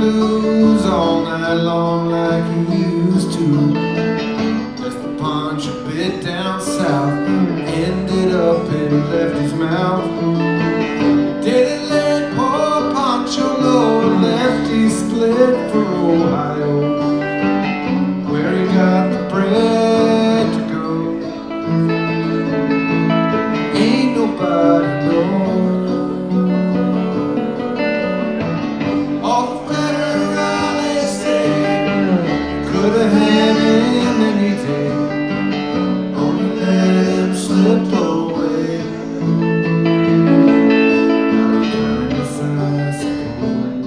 blues all night long like he used to. As the punch a bit down south ended up in Lefty's mouth. Did it let poor Pancho know Lefty split for Ohio, where he got the bread to go? Ain't nobody knows. All the federales say could have had him any day, only let him slip away. Kindness, I suppose.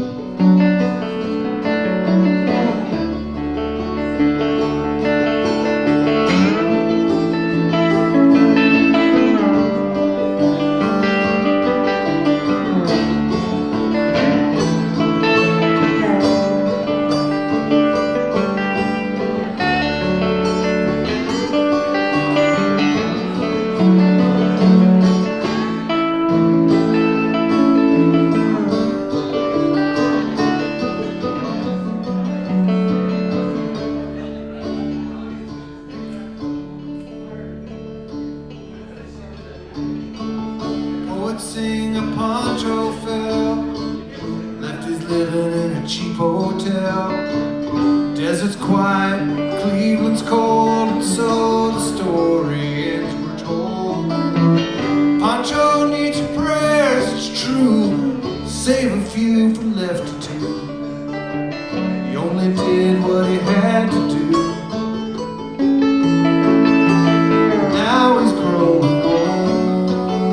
Poets sing a Pancho fell, Lefty's living in a cheap hotel. Desert's quiet, Cleveland's cold, and so the story ends, we're told. Pancho needs your prayers, it's true, save a few for Lefty too. He only did what he had to do. Now he's growing old.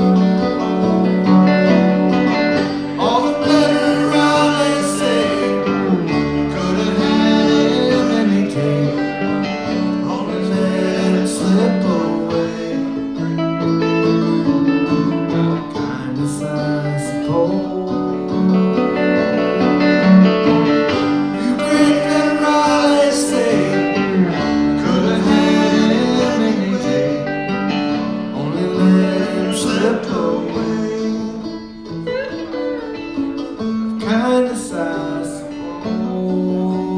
All the federales say could have had him any day, only let him slip away. Kindness, I suppose. You great federales say could have had him any day, only let him slip away. Kindness, I suppose.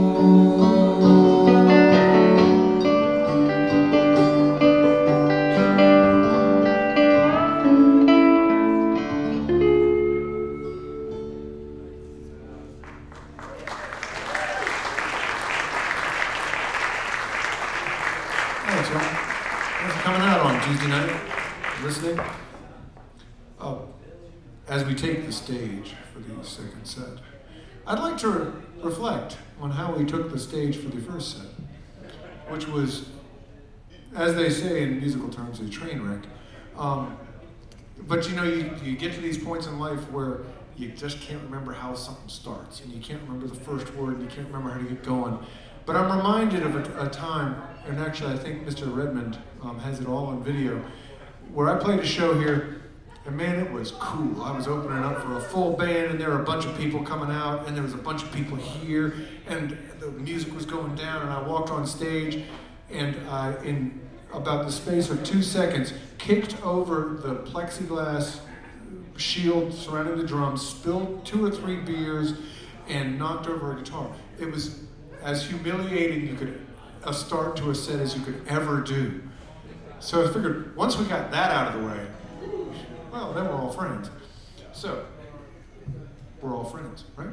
Thanks, y'all. Thanks for coming out on Tuesday night, listening. As we take the stage for the second set, I'd like to reflect on how we took the stage for the first set, which was, as they say in musical terms, a train wreck. But you know, you get to these points in life where you just can't remember how something starts, and you can't remember the first word, and you can't remember how to get going. But I'm reminded of a time, and actually I think Mr. Redmond has it all on video, where I played a show here, and man, it was cool. I was opening up for a full band, and there were a bunch of people coming out, and there was a bunch of people here, and the music was going down, and I walked on stage, and in about the space of 2 seconds, kicked over the plexiglass shield surrounding the drums, spilled 2 or 3 beers, and knocked over a guitar. It was as humiliating a start to a set as you could ever do. So I figured once we got that out of the way, well, then we're all friends. So, we're all friends, right?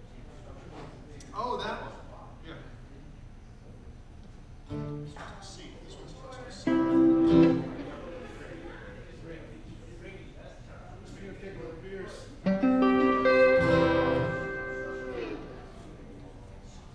Oh, that one. Yeah.